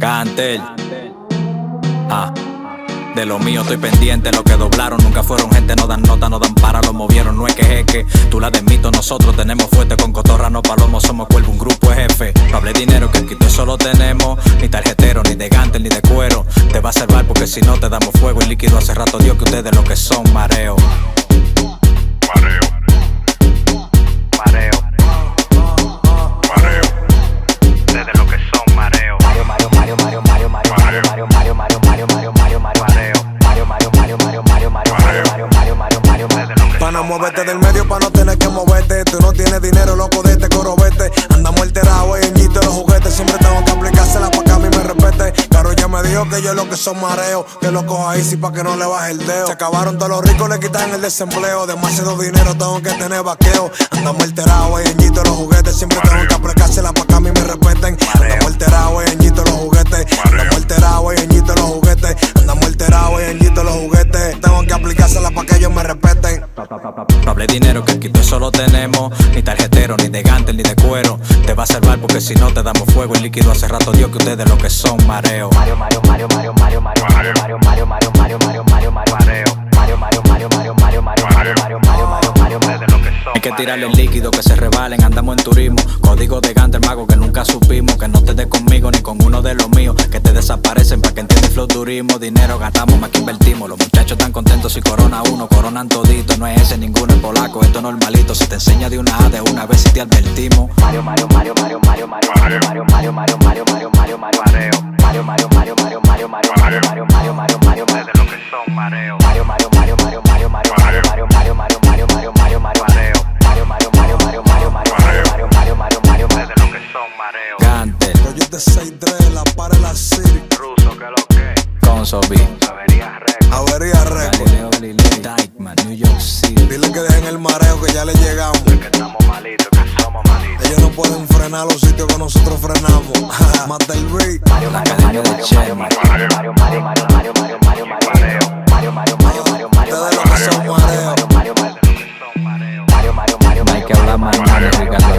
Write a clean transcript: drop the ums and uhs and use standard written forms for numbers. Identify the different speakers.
Speaker 1: Cantel. De lo mío estoy pendiente, lo que doblaron nunca fueron gente, no dan nota, no dan para, lo movieron, no es que tú la de mito, nosotros tenemos fuerte, con cotorra no palomo, somos cuervo, un grupo es jefe. No hable dinero, que el quito eso lo tenemos, ni tarjetero, ni de gantel, ni de cuero. Te va a salvar porque si no te damos fuego, y líquido hace rato Dios que ustedes lo que son, mareo.
Speaker 2: Mareo. Mareo. Mareo. Ustedes lo que son, mareo.
Speaker 3: Pana, muévete del medio pa' no tener que moverte. Tú no tienes dinero, loco, de este coro vete. Andamos alterados, en Gito los juguetes. Siempre tengo que aplicársela pa' que a mí me respete. Caro ya me dijo que yo lo que son mareo, que lo coja easy pa' que no le baje el dedo. Se acabaron todos los ricos, le quitan el desempleo. Demasiado dinero, tengo que tener vaqueo. Andamos alterados, en Gito los juguetes. Siempre tengo que aplicársela pa' que a mí me respeten. Andamos alterados, en Gito los juguetes. Andamos alterados, en Gito los juguetes. Andamos alterados, en Gito los juguetes. Tengo que aplicársela pa' que ellos me respeten.
Speaker 1: No hable dinero, que el quito eso lo tenemos, ni tarjetero, ni de gantel, ni de cuero. Te va a salvar porque si no te damos fuego, y líquido hace rato Dios que ustedes lo que son, mareo. Hay que tirarle el líquido, que se rebalen, andamos en turismo. Código de gantel, mago que nunca supimos. Que no te des conmigo ni con uno de los míos, que te desaparecen pa' que entiendas el flow turismo. Dinero gastamos más que invertimos. Los muchachos están contentos si corona uno, coronan todito. No es ese ninguno, es polaco, esto es normalito. Si te enseña de una A, de una vez si te advertimos. Gantel,
Speaker 3: Yo de 6-3, la para la City.
Speaker 2: Ruso, que lo que.
Speaker 1: Consobi,
Speaker 3: Avería Record.
Speaker 1: Galileo Galilei, Dykeman, New York City.
Speaker 3: Dile que dejen el mareo, que ya le llegamos.
Speaker 2: Que estamos malitos, que somos malitos.
Speaker 3: Ellos no pueden frenar los sitios que nosotros frenamos. Mata el beat.
Speaker 1: La academia de Sherman.
Speaker 3: Ustedes lo que son mareo.
Speaker 1: No hay que hablar más nada de Ricardo.